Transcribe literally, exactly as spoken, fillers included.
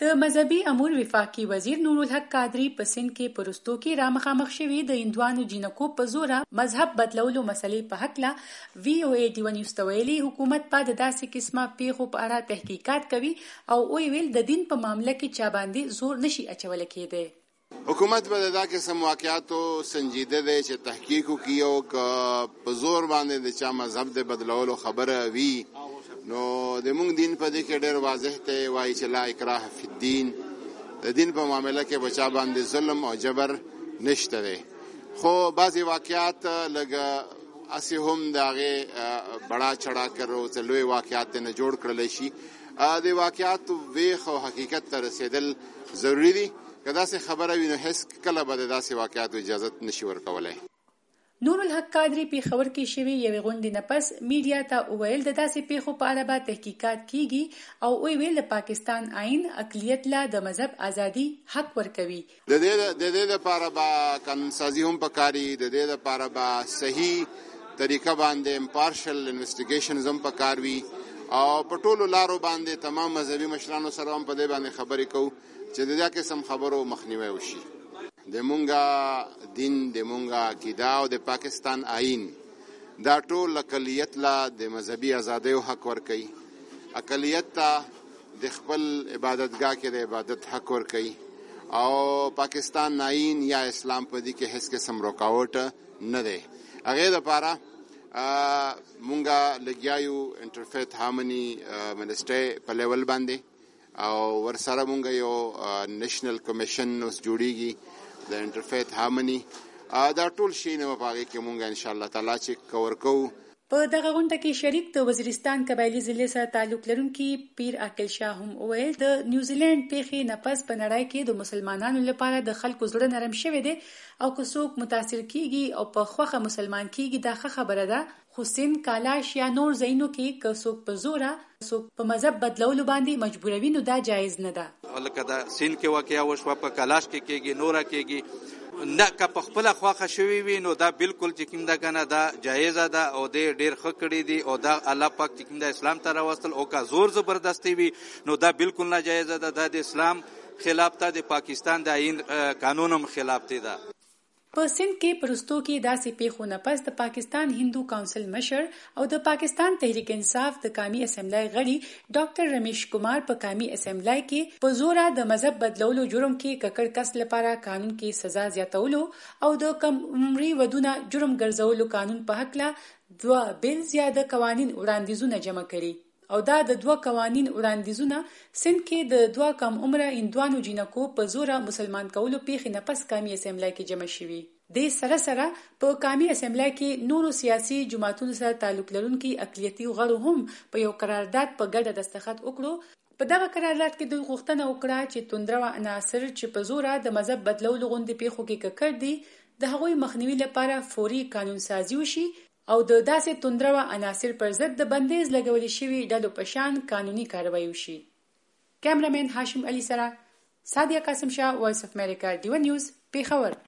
د مذهبي امور وفاقي وزیر نورالحق قادری په سند کې پرستو کې رامخامخ شوي د هندوانو جینکو په زوره مذهب بدلولو مسلې په هکله وی او ای ډیو نیوز ته ویلي حکومت په داسې قسمه پیښو په اړه تحقیقات کوي او ویل د دین په معاملې کې چا باندې زور نشي اچول کېدی. حکومت به دا قسم واقعاتو سنجیده دی چې تحقیق وکړي او که په زور باندې د چا مذهب د بدلولو خبره وي نو د موږ دین په دې کې ډېر واضح دی وایي چې لا اکراه فی الدین، د دین په معامله کې بچا باندې ظلم او جبر نشته دی. خو بعضې واقعات لږ اسې هم د هغې بڑا چڑا کر او څه لوی واقعات نه جوړ کړلی شي. د واقعاتو ویښ او حقیقت ته رسېدل ضروري دي. که داسې خبره وي نو هېڅ کله به د داسې واقعاتو اجازت نشي ورکولی. نورالحق قادری پېښور کې شوي یوې غونډې نه پس میډیا ته وویل د داسې پیښو په اړه به تحقیقات کیږي او ویل د پاکستان آئین اقلیت له د مذهب ازادي حق ورکوي. د دې د دې لپاره به قانون سازي هم پکاري، د دې لپاره به صحیح طریقه باندې امپارشل انویسټیګیشنز هم پکار وي او په ټولو لارو باندې تمام مذهبي مشرانو سره هم په دې باندې خبرې کوو چې د دې قسم خبرو مخنیوی وشي. د مونږه دین، د مونږه عقیده او د پاکستان آئین دا ټول اقلیت لا د مذهبي ازادیو حق ورکوي. اقلیت ته د خپل عبادتګاه کې د عبادت حق ورکوي او پاکستان آئین یا اسلام په دې کې هیڅ قسم رکاوټ نه دی. هغې دپاره مونږه لګیا یو انټرفیت هارمني منسټرۍ په لیول باندې او ورسره مونږ یو نیشنل کمیشن اوس جوړیږي د انټرفیت هارمني. دا ټول شی نه په هغې کې مونږ انشاءالله تعالی چې کور کوو. په دغه غونډه کې شریک د وزیرستان قبایلي ضلع سره تعلق لرونکي پیر عاقل شاه هم وویل د نیوزیلینډ پیښې نه پس په نړۍ کې د مسلمانانو لپاره د خلکو زړه نرم شوی دی او که څوک متاثر کیږي او په خوښه مسلمان کیږي دا ښه خبره ده. خو سند، کالاش یا نور ځایونو کې که څوک په زوره څوک په مذهب بدلولو باندې مجبوروي نو دا جایز نه ده. لکه د سند کې واقعه وشوه، په کالاش کې کېږي، نوره کېږي، نه که په خپله خوښه شوي وي نو دا بالکل چې کوم ده که نه دا جایزه ده او دی ډېر ښه کړي دي او دا الله پاک چې کوم ده اسلام ته راوستل. او که زور زبردستي وي نو دا بالکل ناجایزه ده، دا د اسلام خلاف ته، د پاکستان د آئین قانون هم خلاف ته ده. په سند کې پرستو کې داسې پیښو نه پس د پاکستان هندو کونسل مشر او د پاکستان تحریک انصاف د قومي اسمبلی غړي ډاکټر رمیش کمار په قومي اسمبلی کې په زوره د مذهب بدلولو جرم کې ککړ کس لپاره قانون کې سزا زیاتولو او د کم عمري ودونه جرم ګرځولو قانون په هکله دوه بل زیاده قوانین وړاندیزونه جمع کړي او دا د دوه قوانین وړاندیزونه سند کې د دوه کم عمره هندوانو جینکو په زوره مسلمان کولو پیښې نه پس قومي اسمبلی کې جمع شوي. د سره سره په قومي اسمبلی کې نورو سیاسي جماعتونو سره تعلق لرونکي اقلیتي غړو هم په یو قرارداد په ګډه دستخط وکړو. په دغه قرارداد کې دوی غوښتنه وکړه چې توندرو عناصر چې په زوره د مذهب بدلولو غوندې پیښو کې ککړ دي د هغوی مخنیوي لپاره فوري قانون سازي وشي او د داسې توندرو عناصر پر ضد د بندیز لګولې شوي ډلو په شان قانوني کاروایی وشي. کیمرامین هاشم علي سره سادیه قاسم شاه، وایس اف امریکا، ډیو نیوز، پېښور.